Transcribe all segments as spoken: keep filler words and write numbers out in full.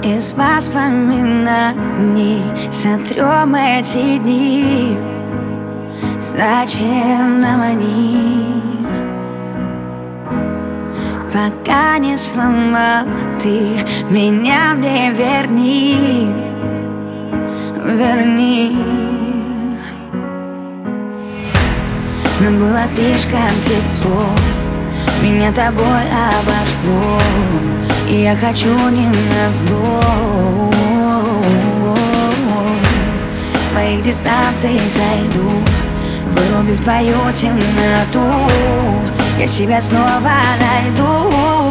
Из воспоминаний сотрем эти дни. Зачем нам они? Пока не сломал ты меня, мне верни, верни. Нам было слишком тепло, меня тобой обожгло, и я хочу не назло. С твоих дистанций зайду, вырубив твою темноту, я себя снова найду.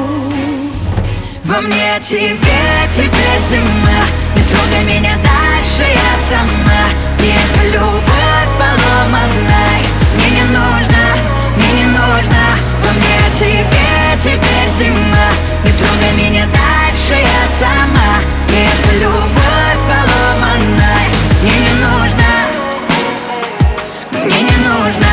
Во мне тебе теперь зима, не трогай меня дальше, я сама. И эта любовь поломанная мне не нужна, мне не нужна. Во мне тебе теперь зима, не трогай меня дальше, я сама. И эта любовь поломанная мне не нужна, мне не нужна.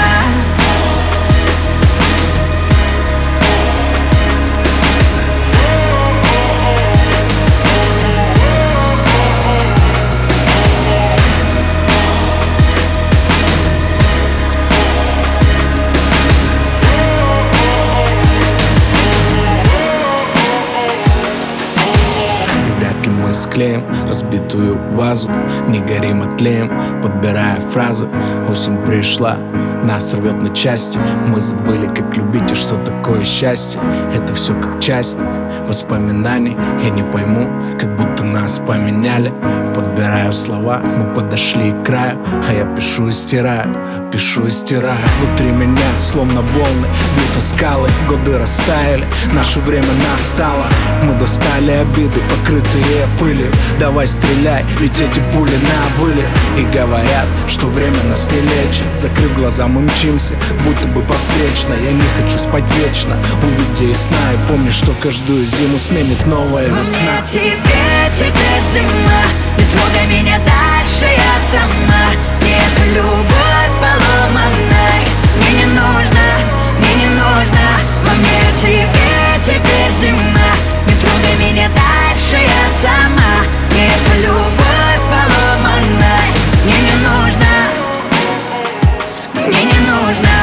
Склеим разбитую вазу, не горим, а тлеем, подбирая фразы. Осень пришла, нас рвет на части. Мы забыли, как любить и что такое счастье. Это все как часть воспоминаний. Я не пойму, как будто нас поменяли. Подбираю слова, мы подошли к краю, а я пишу и стираю, пишу и стираю. Внутри меня словно волны бьют о скалы. Годы растаяли, наше время настало. Мы достали обиды, покрытые пылью. Давай стреляй, ведь эти пули на вылет. И говорят, что время нас не лечит. Закрыв глаза, мы мчимся, будто бы по встречной. Я не хочу спать вечно, увидя из сна. И помни, что каждую зиму сменит новая весна. Во мне тебе теперь зима, не трогай меня дальше, я сама. И эта любовь поломанная мне не нужна, мне не нужна. Во мне тебе теперь зима, не трогай меня дальше, я сама. И эта любовь поломанная мне не нужна, мне не нужна.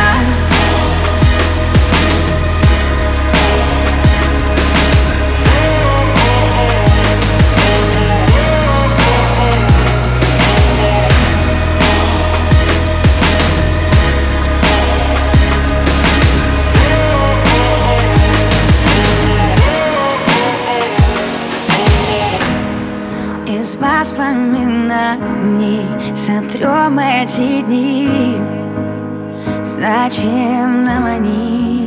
Из воспоминаний сотрем эти дни. Зачем нам они?